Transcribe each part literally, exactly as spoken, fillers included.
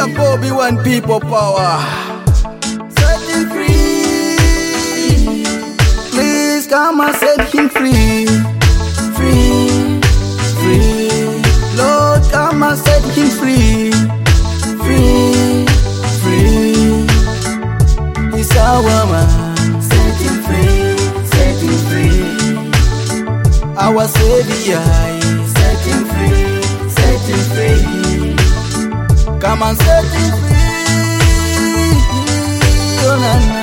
a Bobby Wine people power. Setting free. Please come and set him free. Free, free. Lord, come and set him free. Free, free. He's our man. Set him free, set him free. Our Savior. Set him free, set him free. Come and set him free. Oh, na, na.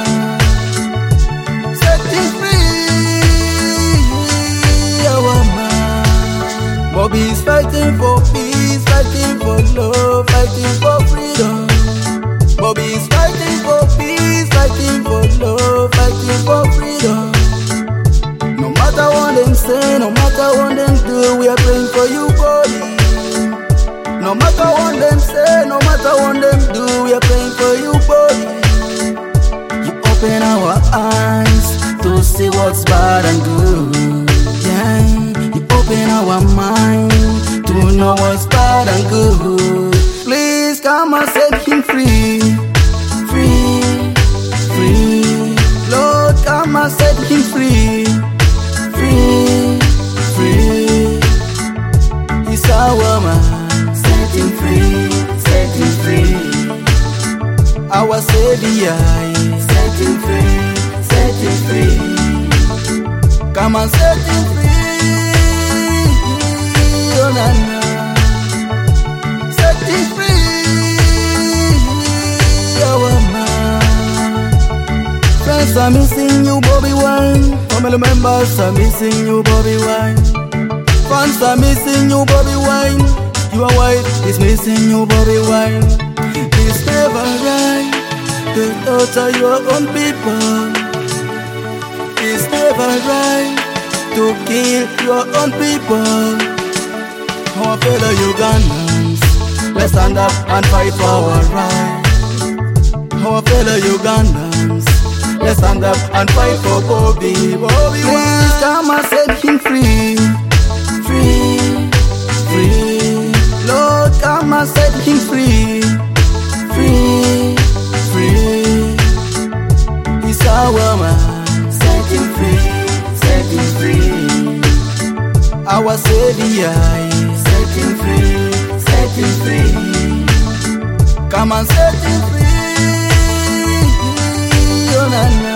Set him free. Our man. Bobby is fighting for peace, fighting for love, fighting for freedom. Bobby is fighting for peace, fighting for love, fighting for freedom. No matter what them say, no matter what them do, we are praying for you, Bobby. No matter what them say, no matter what them do, we are praying for you, Bobby. You open our eyes to see what's bad and good. Yeah, you open our mind to know what's bad and good. Please come and set him free. Free, free. Lord, come and set him free. Free, free. He's our man. Set him free, set him free. Our Savior. Set him free, set him free. Come and set him free. Oh, na, na. Set him free. Our man. Friends are missing you, Bobby Wine. Family members are missing you, Bobby Wine. Fans are missing you, Bobby Wine. Your wife is missing you, Bobby Wine. It's never right to torture your own people. It's never right to kill your own people. Our fellow Ugandans, let's stand up and fight for our rights. Our fellow Ugandans, let's stand up and fight for Bobby. Bobby Wine. Please come and set him free. Free, free. Lord, come and set him free. Free, free. He's our man. Set him free, set him free. Our Savior. Set him free, set him free. Come and set him free. Oh, na, na.